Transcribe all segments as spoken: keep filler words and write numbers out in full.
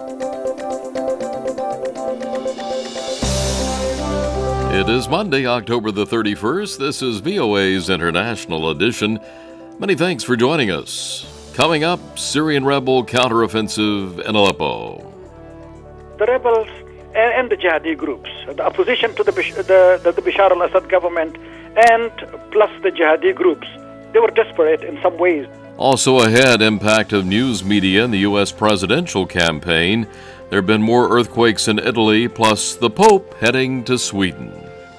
It is Monday, October the thirty-first. This is V O A's International Edition. Many thanks for joining us. Coming up, Syrian rebel counteroffensive in Aleppo. The rebels and, and the jihadi groups, the opposition to the, the, the, the Bashar al-Assad government, and plus the jihadi groups, they were desperate in some ways. Also ahead, impact of news media in the U S presidential campaign. There have been more earthquakes in Italy, plus the Pope heading to Sweden.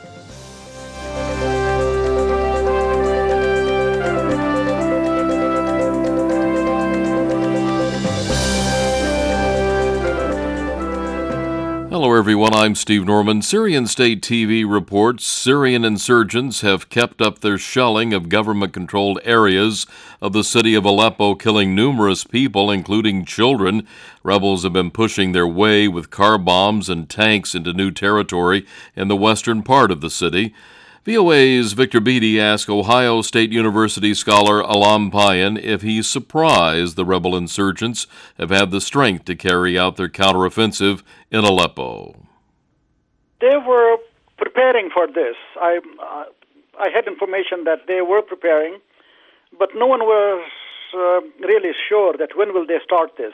Hello everyone, I'm Steve Norman. Syrian State T V reports Syrian insurgents have kept up their shelling of government-controlled areas of the city of Aleppo, killing numerous people, including children. Rebels have been pushing their way with car bombs and tanks into new territory in the western part of the city. V O A's Victor Beatty asked Ohio State University scholar Alam Payan if he's surprised the rebel insurgents have had the strength to carry out their counteroffensive in Aleppo. They were preparing for this. I, uh, I had information that they were preparing, but no one was uh, really sure that when will they start this.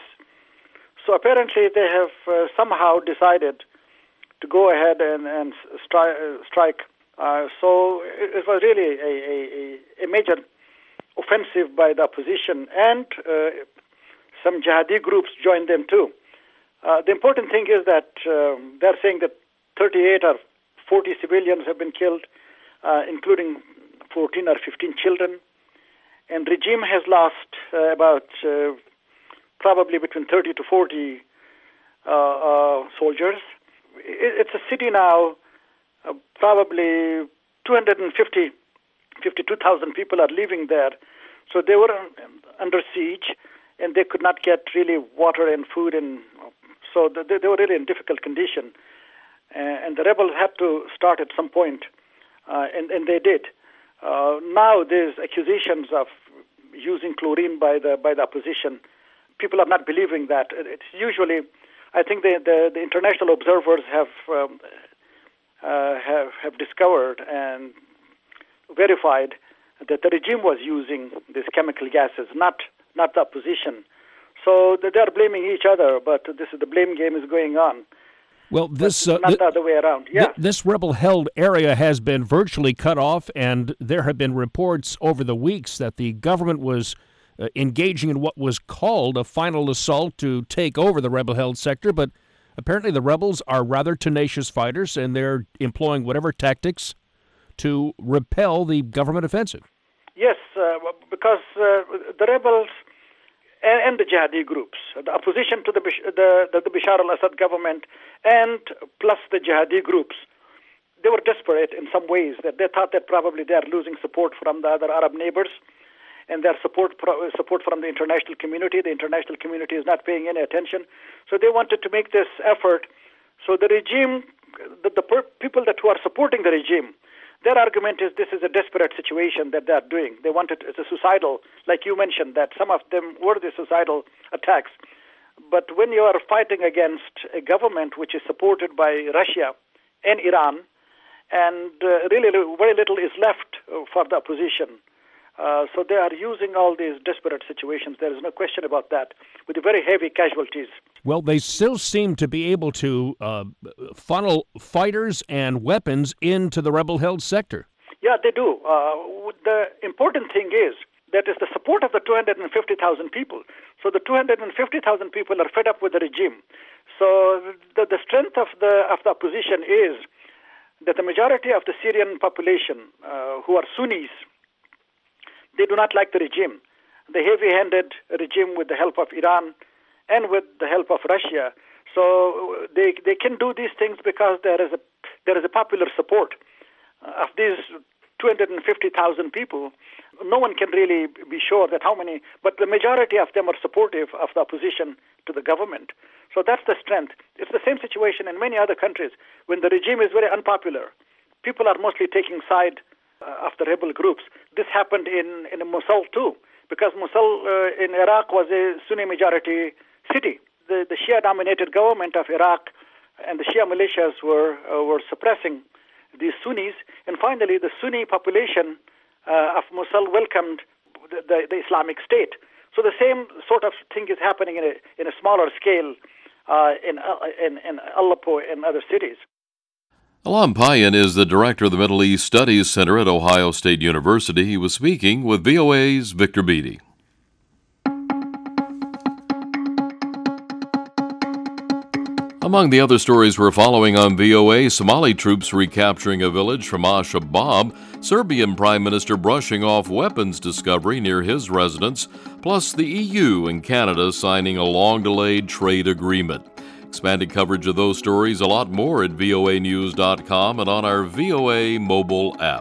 So apparently they have uh, somehow decided to go ahead and, and stri- uh, strike. Uh, so it, it was really a, a, a major offensive by the opposition, and uh, some jihadi groups joined them too. Uh, the important thing is that um, they're saying that thirty-eight or forty civilians have been killed, uh, including fourteen or fifteen children. And regime has lost uh, about uh, probably between thirty to forty uh, uh, soldiers. It, it's a city now. Uh, probably two hundred fifty, fifty-two thousand people are living there. So they were under siege, and they could not get really water and food, and so they, they were really in difficult condition. Uh, and the rebels had to start at some point, uh, and, and they did. Uh, now there's accusations of using chlorine by the by the opposition. People are not believing that. It's usually, I think the, the, the international observers have um, Uh, have, have discovered and verified that the regime was using these chemical gases, not not the opposition. So they are blaming each other, but this is the blame game is going on. Well, this uh, not th- the other way around. Yeah, th- this rebel-held area has been virtually cut off, and there have been reports over the weeks that the government was uh, engaging in what was called a final assault to take over the rebel-held sector, but apparently the rebels are rather tenacious fighters, and they're employing whatever tactics to repel the government offensive. Yes, uh, because uh, the rebels and, and the jihadi groups, the opposition to the, the, the, the Bashar al-Assad government, and plus the jihadi groups, they were desperate in some ways. That they thought that probably they are losing support from the other Arab neighbors, and their support support from the international community. The international community is not paying any attention. So they wanted to make this effort. So the regime, the, the per- people that who are supporting the regime, their argument is this is a desperate situation that they are doing. They wanted, it's a suicidal, like you mentioned, that some of them were the suicidal attacks. But when you are fighting against a government which is supported by Russia and Iran, and uh, really very little is left for the opposition, Uh, so they are using all these desperate situations. There is no question about that, with very heavy casualties. Well, they still seem to be able to uh, funnel fighters and weapons into the rebel-held sector. Yeah, they do. Uh, the important thing is that is the support of the two hundred fifty thousand people. So the two hundred fifty thousand people are fed up with the regime. So the, the strength of the of the opposition is that the majority of the Syrian population, uh, who are Sunnis, they do not like the regime. The heavy-handed regime with the help of Iran and with the help of Russia. So they they can do these things because there is a there is a popular support of these two hundred fifty thousand people. No one can really be sure that how many, but the majority of them are supportive of the opposition to the government. So that's the strength. It's the same situation in many other countries. When the regime is very unpopular, people are mostly taking side uh, of the rebel groups. This happened in, in Mosul too, because Mosul uh, in Iraq was a Sunni majority city. the, the Shia-dominated government of Iraq and the Shia militias were uh, were suppressing these Sunnis, and finally the Sunni population uh, of Mosul welcomed the, the, the Islamic State. So the same sort of thing is happening in a in a smaller scale uh, in, uh, in in Aleppo and other cities. Alam Payan is the director of the Middle East Studies Center at Ohio State University. He was speaking with V O A's Victor Beattie. Among the other stories we're following on V O A, Somali troops recapturing a village from Al-Shabaab, Serbian Prime Minister brushing off weapons discovery near his residence, plus the E U and Canada signing a long-delayed trade agreement. Expanded coverage of those stories, a lot more at V O A news dot com and on our V O A mobile app.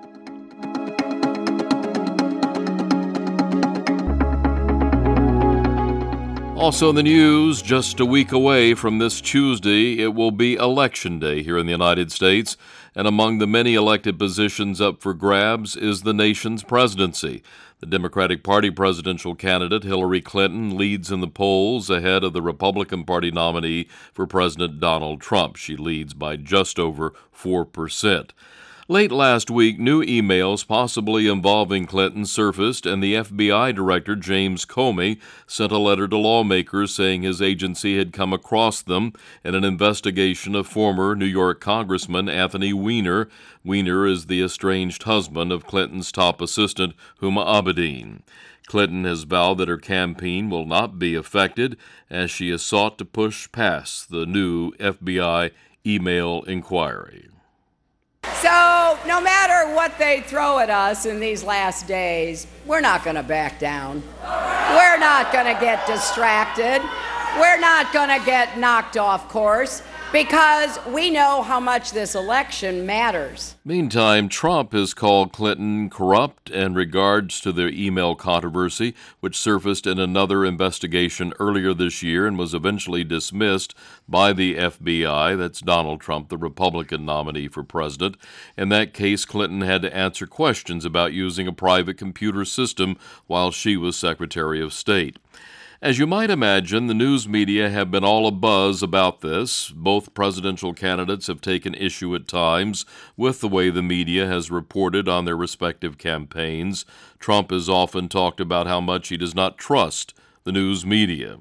Also in the news, just a week away from this Tuesday, it will be Election Day here in the United States, and among the many elected positions up for grabs is the nation's presidency. The Democratic Party presidential candidate Hillary Clinton leads in the polls ahead of the Republican Party nominee for President Donald Trump. She leads by just over four percent. Late last week, new emails possibly involving Clinton surfaced, and the F B I Director James Comey sent a letter to lawmakers saying his agency had come across them in an investigation of former New York Congressman Anthony Weiner. Weiner is the estranged husband of Clinton's top assistant, Huma Abedin. Clinton has vowed that her campaign will not be affected as she has sought to push past the new F B I email inquiry. So, no matter what they throw at us in these last days, we're not going to back down. We're not going to get distracted. We're not going to get knocked off course because we know how much this election matters. Meantime, Trump has called Clinton corrupt in regards to the email controversy, which surfaced in another investigation earlier this year and was eventually dismissed by the F B I. That's Donald Trump, the Republican nominee for president. In that case, Clinton had to answer questions about using a private computer system while she was Secretary of State. As you might imagine, the news media have been all abuzz about this. Both presidential candidates have taken issue at times with the way the media has reported on their respective campaigns. Trump has often talked about how much he does not trust the news media.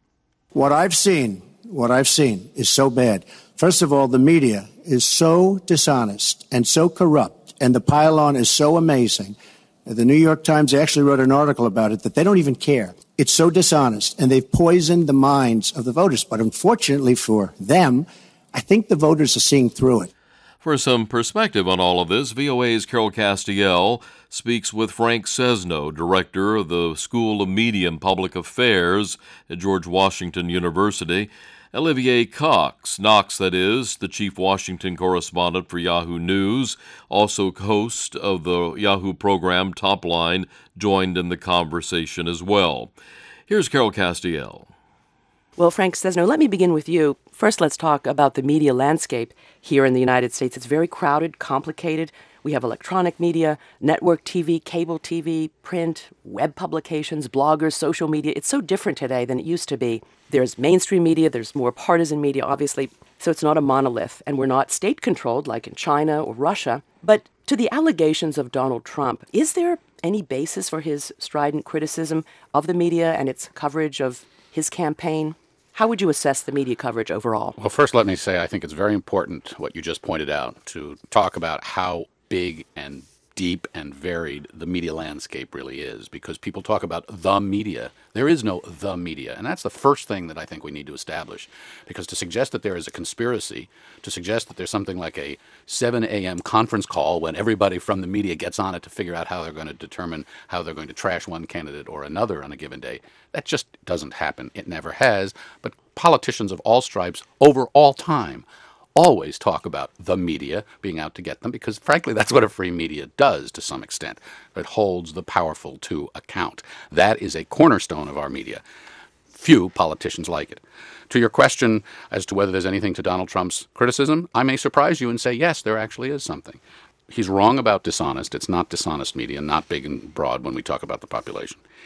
What I've seen, what I've seen is so bad. First of all, the media is so dishonest and so corrupt, and the pile-on is so amazing. The New York Times actually wrote an article about it that they don't even care. It's so dishonest, and they've poisoned the minds of the voters. But unfortunately for them, I think the voters are seeing through it. For some perspective on all of this, V O A's Carol Castiel speaks with Frank Sesno, director of the School of Media and Public Affairs at George Washington University. Olivier Cox, Knox that is, the chief Washington correspondent for Yahoo News, also host of the Yahoo program Top Line, joined in the conversation as well. Here's Carol Castiel. Well, Frank Sesno, let me begin with you. First, let's talk about the media landscape here in the United States. It's very crowded, complicated. We have electronic media, network T V, cable T V, print, web publications, bloggers, social media. It's so different today than it used to be. There's mainstream media, there's more partisan media, obviously, so it's not a monolith. And we're not state-controlled like in China or Russia. But to the allegations of Donald Trump, is there any basis for his strident criticism of the media and its coverage of his campaign? How would you assess the media coverage overall? Well, first let me say I think it's very important what you just pointed out to talk about how big and deep and varied the media landscape really is, because people talk about the media. There is no the media, and that's the first thing that I think we need to establish, because to suggest that there is a conspiracy, to suggest that there's something like a seven a.m. conference call when everybody from the media gets on it to figure out how they're going to determine how they're going to trash one candidate or another on a given day, that just doesn't happen. It never has, but politicians of all stripes over all time always talk about the media being out to get them, because frankly that's what a free media does to some extent. It holds the powerful to account. That is a cornerstone of our media. Few politicians like it. To your question as to whether there's anything to Donald Trump's criticism, I may surprise you and say yes, there actually is something. He's wrong about dishonest. It's not dishonest media, not big and broad when we talk about the population.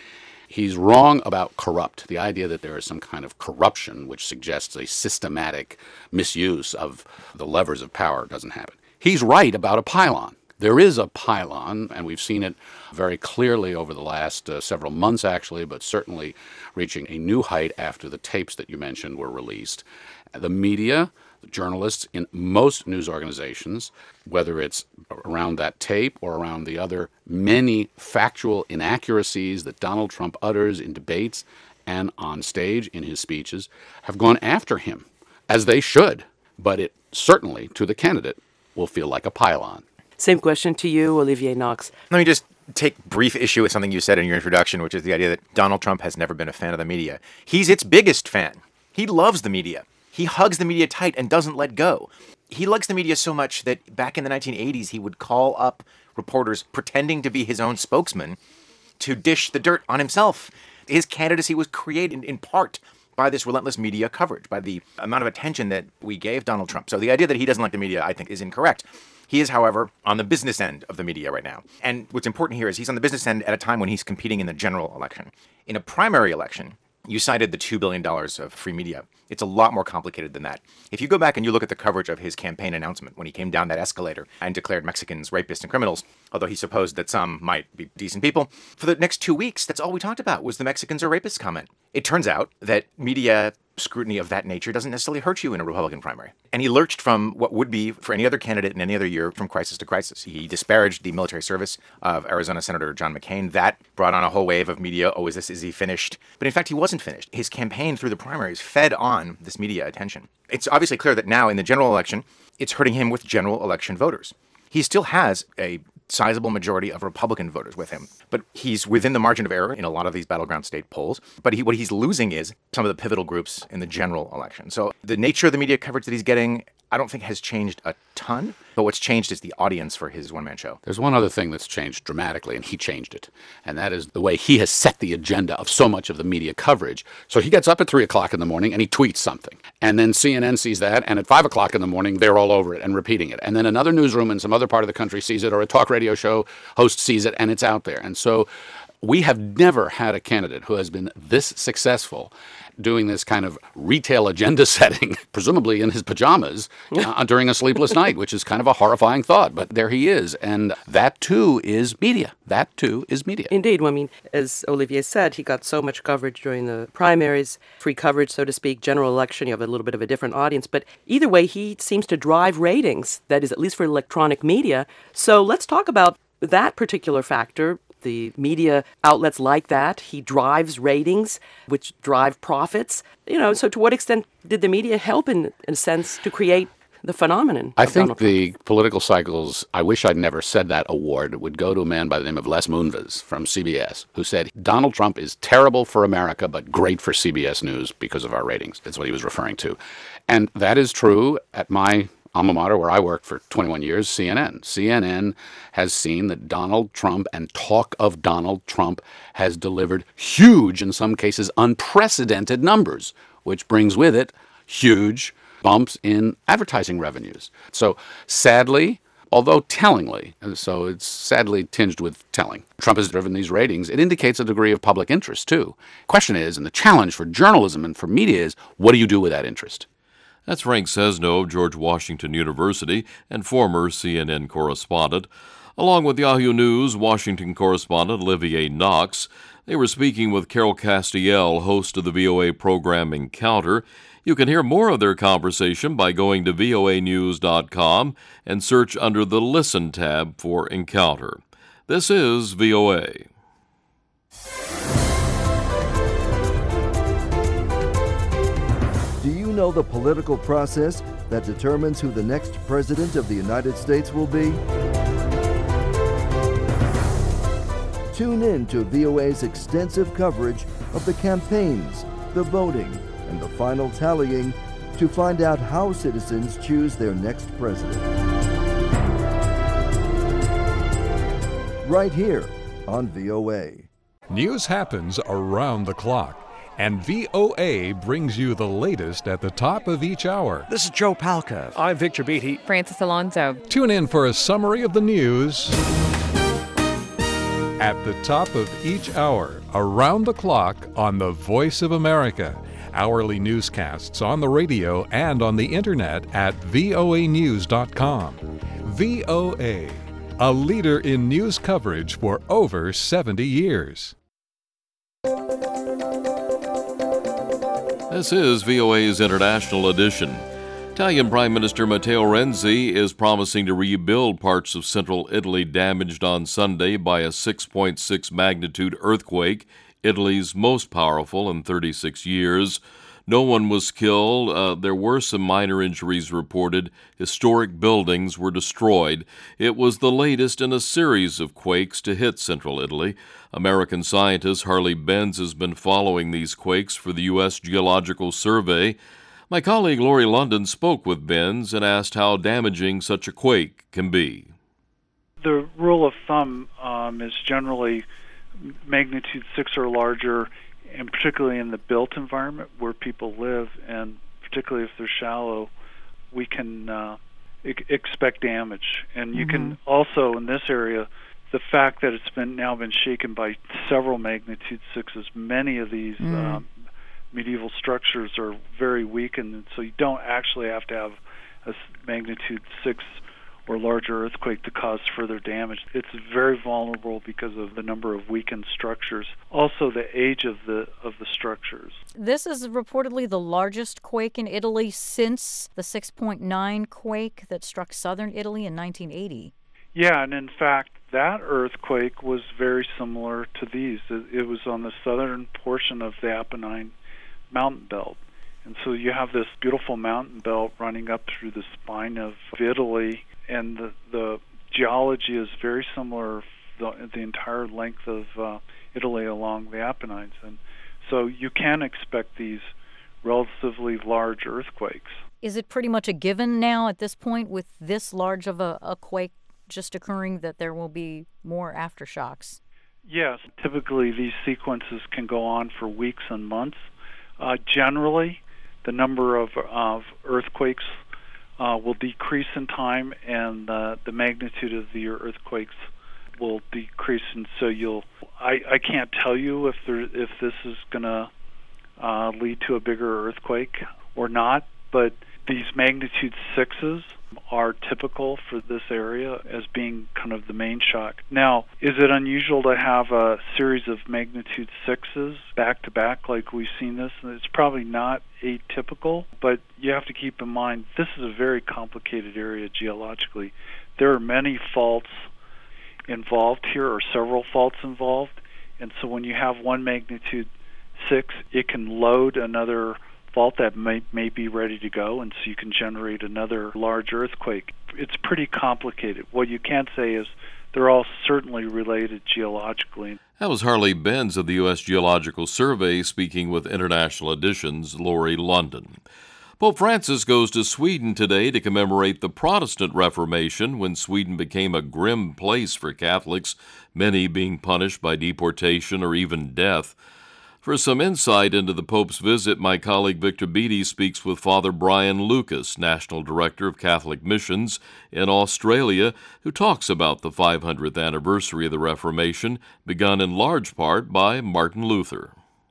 He's wrong about corrupt, the idea that there is some kind of corruption which suggests a systematic misuse of the levers of power doesn't happen. He's right about a pylon. There is a pylon, and we've seen it very clearly over the last uh, several months, actually, but certainly reaching a new height after the tapes that you mentioned were released. The media, the journalists in most news organizations, whether it's around that tape or around the other many factual inaccuracies that Donald Trump utters in debates and on stage in his speeches, have gone after him, as they should. But it certainly, to the candidate, will feel like a pylon. Same question to you, Olivier Knox. Let me just take brief issue with something you said in your introduction, which is the idea that Donald Trump has never been a fan of the media. He's its biggest fan. He loves the media. He hugs the media tight and doesn't let go. He likes the media so much that back in the nineteen eighties, he would call up reporters pretending to be his own spokesman to dish the dirt on himself. His candidacy was created in part by this relentless media coverage, by the amount of attention that we gave Donald Trump. So the idea that he doesn't like the media, I think, is incorrect. He is, however, on the business end of the media right now. And what's important here is he's on the business end at a time when he's competing in the general election. In a primary election, you cited the two billion dollars of free media. It's a lot more complicated than that. If you go back and you look at the coverage of his campaign announcement when he came down that escalator and declared Mexicans rapists and criminals, although he supposed that some might be decent people, for the next two weeks, that's all we talked about was the Mexicans are rapists comment. It turns out that media scrutiny of that nature doesn't necessarily hurt you in a Republican primary. And he lurched from what would be, for any other candidate in any other year, from crisis to crisis. He disparaged the military service of Arizona Senator John McCain. That brought on a whole wave of media. Oh, is this, is he finished? But in fact, he wasn't finished. His campaign through the primaries fed on this media attention. It's obviously clear that now in the general election, it's hurting him with general election voters. He still has a sizable majority of Republican voters with him, but he's within the margin of error in a lot of these battleground state polls. But he, what he's losing is some of the pivotal groups in the general election. So the nature of the media coverage that he's getting, I don't think has changed a ton, but what's changed is the audience for his one-man show. There's one other thing that's changed dramatically, and he changed it, and that is the way he has set the agenda of so much of the media coverage. So he gets up at three o'clock in the morning and he tweets something, and then C N N sees that, and at five o'clock in the morning, they're all over it and repeating it. And then another newsroom in some other part of the country sees it, or a talk radio show host sees it, and it's out there. And so we have never had a candidate who has been this successful doing this kind of retail agenda setting, presumably in his pajamas, uh, during a sleepless night, which is kind of a horrifying thought. But there he is. And that, too, is media. That, too, is media. Indeed. Well, I mean, as Olivier said, he got so much coverage during the primaries, free coverage, so to speak, general election. You have a little bit of a different audience. But either way, he seems to drive ratings, that is, at least for electronic media. So let's talk about that particular factor. The media outlets like that. He drives ratings, which drive profits. You know, so to what extent did the media help, in, in a sense, to create the phenomenon? I think the political cycles, I wish I'd never said that award, would go to a man by the name of Les Moonves from C B S, who said, Donald Trump is terrible for America, but great for C B S News because of our ratings. That's what he was referring to. And that is true at my alma mater, where I worked for twenty-one years, C N N. C N N has seen that Donald Trump and talk of Donald Trump has delivered huge, in some cases unprecedented numbers, which brings with it huge bumps in advertising revenues. So sadly, although tellingly, so it's sadly tinged with telling, Trump has driven these ratings, it indicates a degree of public interest too. Question is, and the challenge for journalism and for media is, what do you do with that interest? That's Frank Sesno of George Washington University and former C N N correspondent. Along with Yahoo News Washington correspondent Olivier Knox, they were speaking with Carol Castiel, host of the V O A program Encounter. You can hear more of their conversation by going to V O A news dot com and search under the Listen tab for Encounter. This is V O A. Do you know the political process that determines who the next president of the United States will be? Tune in to V O A's extensive coverage of the campaigns, the voting, and the final tallying to find out how citizens choose their next president. Right here on V O A. News happens around the clock, and V O A brings you the latest at the top of each hour. This is Joe Palca. I'm Victor Beatty. Francis Alonso. Tune in for a summary of the news At the top of each hour, around the clock on the Voice of America. Hourly newscasts on the radio and on the internet at V O A news dot com. V O A, a leader in news coverage for over seventy years. This is V O A's International Edition. Italian Prime Minister Matteo Renzi is promising to rebuild parts of central Italy damaged on Sunday by a six point six magnitude earthquake, Italy's most powerful in thirty-six years. No one was killed. Uh, there were some minor injuries reported. Historic buildings were destroyed. It was the latest in a series of quakes to hit central Italy. American scientist Harley Benz has been following these quakes for the U S Geological Survey. My colleague Lori London spoke with Benz and asked how damaging such a quake can be. The rule of thumb um, is generally magnitude six or larger, and particularly in the built environment where people live, and particularly if they're shallow, we can uh, e- expect damage. And you mm-hmm. can also, in this area, the fact that it's been now been shaken by several magnitude sixes, many of these mm. um, medieval structures are very weak, and so you don't actually have to have a magnitude six or larger earthquake to cause further damage. It's very vulnerable because of the number of weakened structures. Also, the age of the of the structures. This is reportedly the largest quake in Italy since the six point nine quake that struck southern Italy in nineteen eighty. Yeah, and in fact, that earthquake was very similar to these. It, it was on the southern portion of the Apennine mountain belt. And so you have this beautiful mountain belt running up through the spine of Italy, and the, the geology is very similar the, the entire length of uh, Italy along the Apennines. And so you can expect these relatively large earthquakes. Is it pretty much a given now at this point with this large of a, a quake just occurring that there will be more aftershocks? Yes. Typically these sequences can go on for weeks and months. Uh, generally, the number of, of earthquakes uh, will decrease in time, and uh, the magnitude of the earthquakes will decrease. And so you'll, I, I can't tell you if there, if this is going to uh, lead to a bigger earthquake or not, but these magnitude sixes are typical for this area as being kind of the main shock. Now, is it unusual to have a series of magnitude sixes back to back like we've seen this? It's probably not atypical, but you have to keep in mind this is a very complicated area geologically. There are many faults involved here, or several faults involved, and so when you have one magnitude six, it can load another fault that may, may be ready to go, and so you can generate another large earthquake. It's pretty complicated. What you can say is they're all certainly related geologically. That was Harley Benz of the U S Geological Survey speaking with International Edition's Lori London. Pope Francis goes to Sweden today to commemorate the Protestant Reformation, when Sweden became a grim place for Catholics, many being punished by deportation or even death. For some insight into the Pope's visit, my colleague Victor Beattie speaks with Father Brian Lucas, National Director of Catholic Missions in Australia, who talks about the five hundredth anniversary of the Reformation, begun in large part by Martin Luther.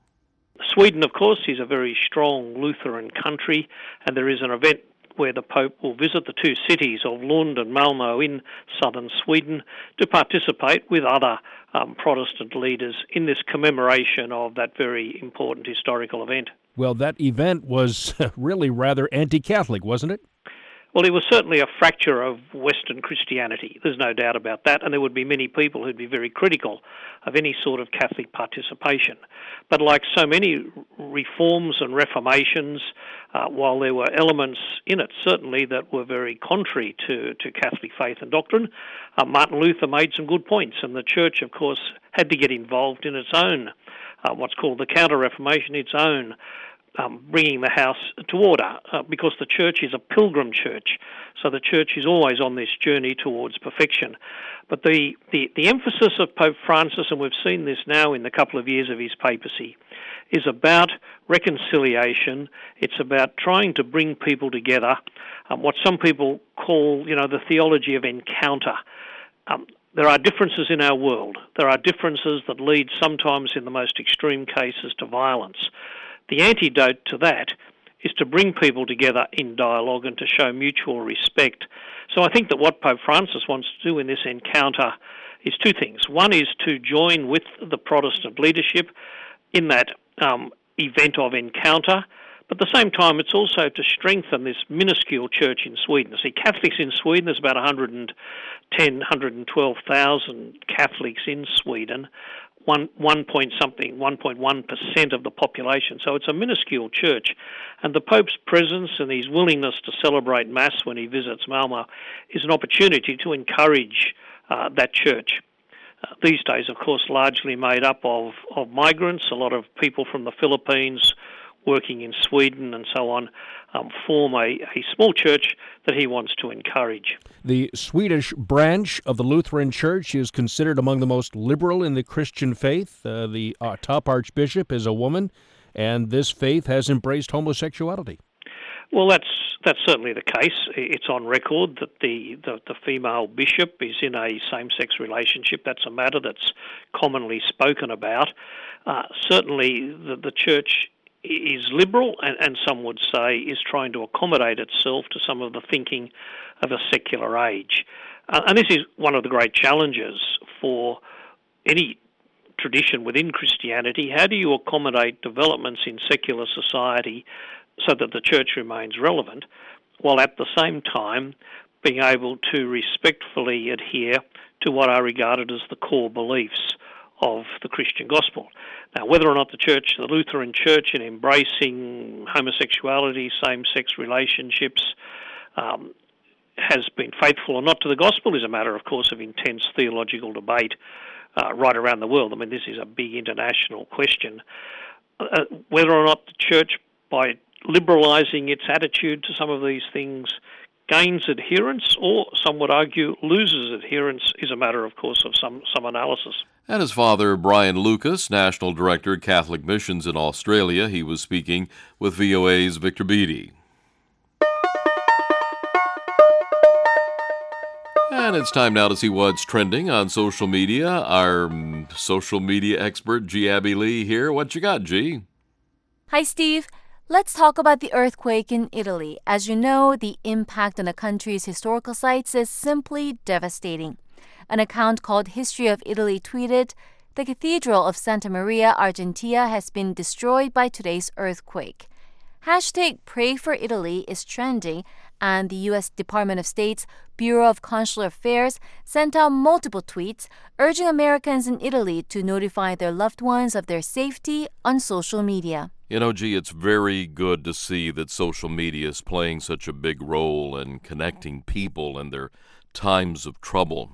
Sweden, of course, is a very strong Lutheran country, and there is an event where the Pope will visit the two cities of Lund and Malmö in southern Sweden to participate with other um, Protestant leaders in this commemoration of that very important historical event. Well, that event was really rather anti-Catholic, wasn't it? Well, it was certainly a fracture of Western Christianity. There's no doubt about that, and there would be many people who'd be very critical of any sort of Catholic participation. But like so many reforms and reformations, uh, while there were elements in it certainly that were very contrary to, to Catholic faith and doctrine, uh, Martin Luther made some good points, and the Church, of course, had to get involved in its own, uh, what's called the Counter-Reformation, its own Um, bringing the house to order, uh, because the church is a pilgrim church, so the church is always on this journey towards perfection. But the, the, the emphasis of Pope Francis, and we've seen this now in the couple of years of his papacy, is about reconciliation. It's about trying to bring people together, um, what some people call, you know, the theology of encounter. Um, there are differences in our world. There are differences that lead sometimes in the most extreme cases to violence. The antidote to that is to bring people together in dialogue and to show mutual respect. So I think that what Pope Francis wants to do in this encounter is two things. One is to join with the Protestant leadership in that um, event of encounter, but at the same time it's also to strengthen this minuscule church in Sweden. See, Catholics in Sweden, there's about one hundred ten, one hundred twelve thousand Catholics in Sweden, one, one point something, one point one percent of the population. So it's a minuscule church. And the Pope's presence and his willingness to celebrate Mass when he visits Malmö is an opportunity to encourage uh, that church. Uh, these days, of course, largely made up of, of migrants, a lot of people from the Philippines working in Sweden and so on, um, form a, a small church that he wants to encourage. The Swedish branch of the Lutheran Church is considered among the most liberal in the Christian faith. Uh, the uh, top archbishop is a woman, and this faith has embraced homosexuality. Well, that's that's certainly the case. It's on record that the, the, the female bishop is in a same-sex relationship. That's a matter that's commonly spoken about. Uh, certainly, the, the church is liberal, and, and some would say is trying to accommodate itself to some of the thinking of a secular age. Uh, and this is one of the great challenges for any tradition within Christianity. How do you accommodate developments in secular society so that the church remains relevant, while at the same time being able to respectfully adhere to what are regarded as the core beliefs of the Christian gospel? Now, whether or not the church, the Lutheran Church, in embracing homosexuality, same-sex relationships, um, has been faithful or not to the gospel is a matter, of course, of intense theological debate uh, right around the world. I mean, this is a big international question. Uh, whether or not the church, by liberalising its attitude to some of these things, gains adherence, or some would argue loses adherence, is a matter, of course, of some, some analysis. And his father, Brian Lucas, National Director, Catholic Missions in Australia, he was speaking with V O A's Victor Beattie. And it's time now to see what's trending on social media. Our um, social media expert, G. Abby Lee, here. What you got, G? Hi, Steve. Let's talk about the earthquake in Italy. As you know, the impact on the country's historical sites is simply devastating. An account called History of Italy tweeted, "The Cathedral of Santa Maria Argentea has been destroyed by today's earthquake." Hashtag Pray for Italy is trending, and the U S Department of State's Bureau of Consular Affairs sent out multiple tweets urging Americans in Italy to notify their loved ones of their safety on social media. You know, G, it's very good to see that social media is playing such a big role in connecting people in their times of trouble.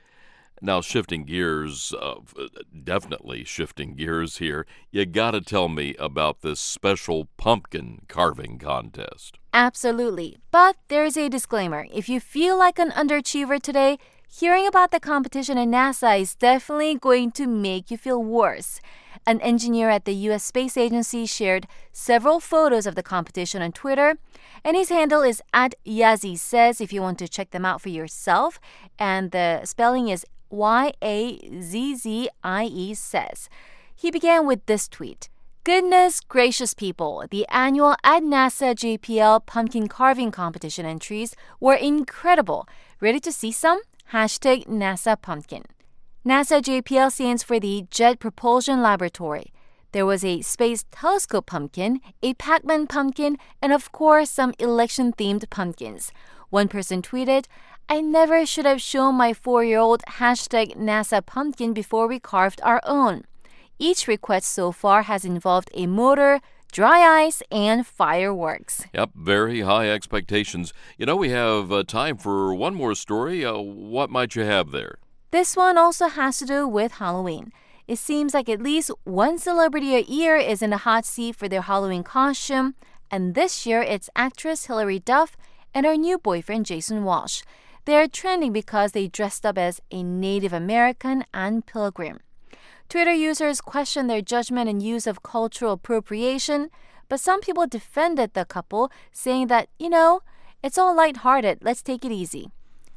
Now, shifting gears, uh, definitely shifting gears here, you got to tell me about this special pumpkin carving contest. Absolutely. But there's a disclaimer. If you feel like an underachiever today, hearing about the competition at NASA is definitely going to make you feel worse. An engineer at the U S Space Agency shared several photos of the competition on Twitter, and his handle is at Yazzie Says if you want to check them out for yourself, and the spelling is Y A Z Z I E Says. He began with this tweet. "Goodness gracious people, the annual at NASA J P L pumpkin carving competition entries were incredible. Ready to see some? Hashtag NASA Pumpkin." NASA J P L stands for the Jet Propulsion Laboratory. There was a space telescope pumpkin, a Pac-Man pumpkin, and of course some election-themed pumpkins. One person tweeted, "I never should have shown my four-year-old hashtag NASA Pumpkin before we carved our own." Each request so far has involved a motor, dry ice, and fireworks. Yep, very high expectations. You know, we have uh, time for one more story. Uh, what might you have there? This one also has to do with Halloween. It seems like at least one celebrity a year is in the hot seat for their Halloween costume, and this year it's actress Hilary Duff and her new boyfriend Jason Walsh. They're trending because they dressed up as a Native American and pilgrim. Twitter users questioned their judgment and use of cultural appropriation, but some people defended the couple, saying that, you know, it's all lighthearted, let's take it easy.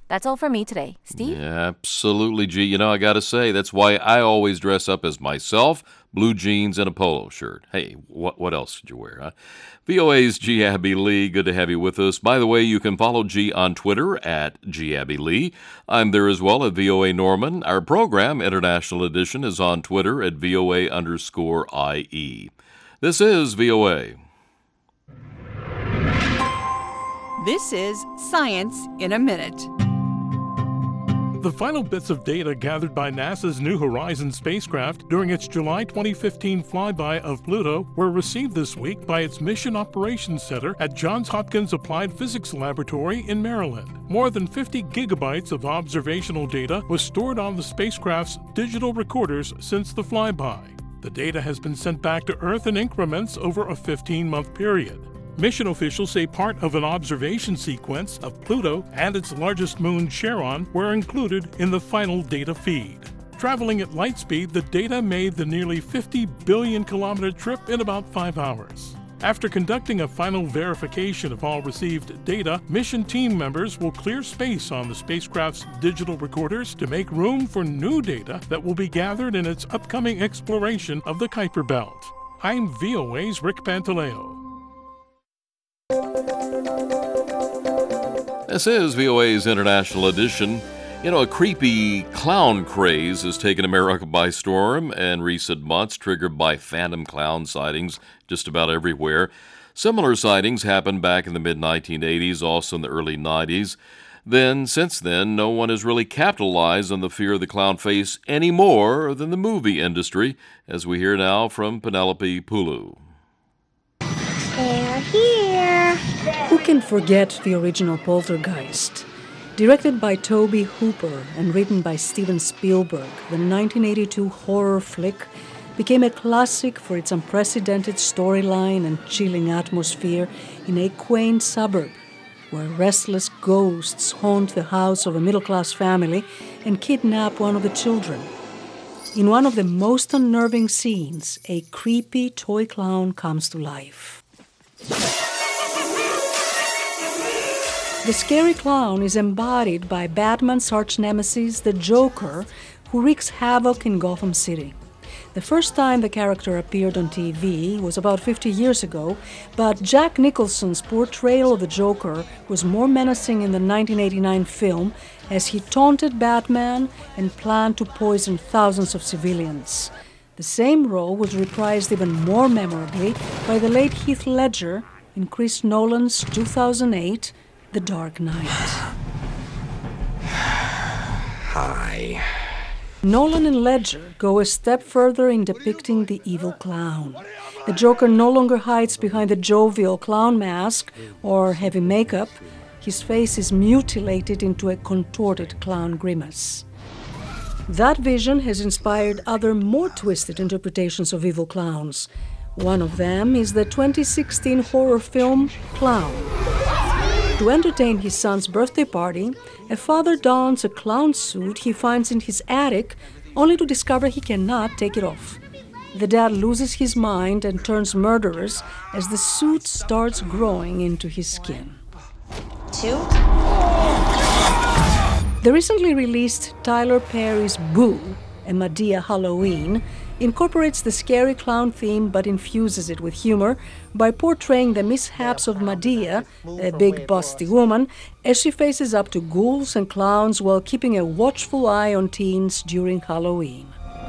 That's all for me today. Steve? Yeah, absolutely, G. You know, I got to say, that's why I always dress up as myself, blue jeans and a polo shirt. Hey, what what else did you wear, huh? V O A's G. Abby Lee, good to have you with us. By the way, you can follow G on Twitter at G. Abby Lee. I'm there as well at V O A Norman. Our program, International Edition, is on Twitter at V O A underscore I E. This is V O A. This is Science in a Minute. The final bits of data gathered by NASA's New Horizons spacecraft during its July twenty fifteen flyby of Pluto were received this week by its Mission Operations Center at Johns Hopkins Applied Physics Laboratory in Maryland. More than fifty gigabytes of observational data was stored on the spacecraft's digital recorders since the flyby. The data has been sent back to Earth in increments over a fifteen-month period. Mission officials say part of an observation sequence of Pluto and its largest moon, Charon, were included in the final data feed. Traveling at light speed, the data made the nearly fifty billion kilometer trip in about five hours. After conducting a final verification of all received data, mission team members will clear space on the spacecraft's digital recorders to make room for new data that will be gathered in its upcoming exploration of the Kuiper Belt. I'm V O A's Rick Pantaleo. This is V O A's International Edition. You know, a creepy clown craze has taken America by storm in recent months, triggered by phantom clown sightings just about everywhere. Similar sightings happened back in the mid nineteen eighties, also in the early nineties. Then, since then, no one has really capitalized on the fear of the clown face any more than the movie industry, as we hear now from Penelope Pulu. They're here. Who can forget the original Poltergeist? Directed by Tobe Hooper and written by Steven Spielberg, the nineteen eighty-two horror flick became a classic for its unprecedented storyline and chilling atmosphere in a quaint suburb where restless ghosts haunt the house of a middle-class family and kidnap one of the children. In one of the most unnerving scenes, a creepy toy clown comes to life. The scary clown is embodied by Batman's arch-nemesis, the Joker, who wreaks havoc in Gotham City. The first time the character appeared on T V was about fifty years ago, but Jack Nicholson's portrayal of the Joker was more menacing in the nineteen eighty-nine film as he taunted Batman and planned to poison thousands of civilians. The same role was reprised even more memorably by the late Heath Ledger in Chris Nolan's two thousand eight The Dark Knight. Hi. Nolan and Ledger go a step further in depicting the evil clown. The Joker no longer hides behind the jovial clown mask or heavy makeup. His face is mutilated into a contorted clown grimace. That vision has inspired other more twisted interpretations of evil clowns. One of them is the twenty sixteen horror film Clown. To entertain his son's birthday party, a father dons a clown suit he finds in his attic, only to discover he cannot take it off. The dad loses his mind and turns murderous as the suit starts growing into his skin. Two. The recently released Tyler Perry's Boo, a Madea Halloween, incorporates the scary clown theme but infuses it with humor by portraying the mishaps of Madea, a big busty woman, as she faces up to ghouls and clowns while keeping a watchful eye on teens during Halloween.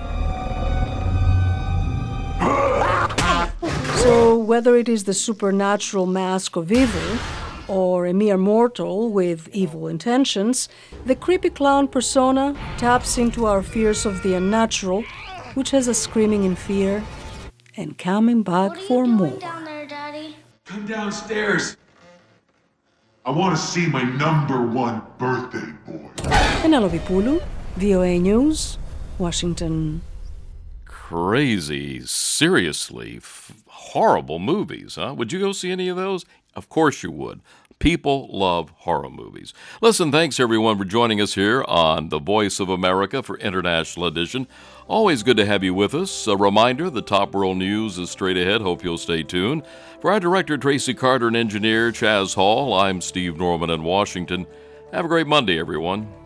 So whether it is the supernatural mask of evil or a mere mortal with evil intentions, the creepy clown persona taps into our fears of the unnatural, which has us screaming in fear and coming back for more. Down there, Daddy? Come downstairs. I want to see my number one birthday boy. Penelope Pulu, V O A News, Washington. Crazy, seriously, f- horrible movies, huh? Would you go see any of those? Of course you would. People love horror movies. Listen, thanks everyone for joining us here on The Voice of America for International Edition. Always good to have you with us. A reminder, the top world news is straight ahead. Hope you'll stay tuned. For our director, Tracy Carter, and engineer, Chaz Hall, I'm Steve Norman in Washington. Have a great Monday, everyone.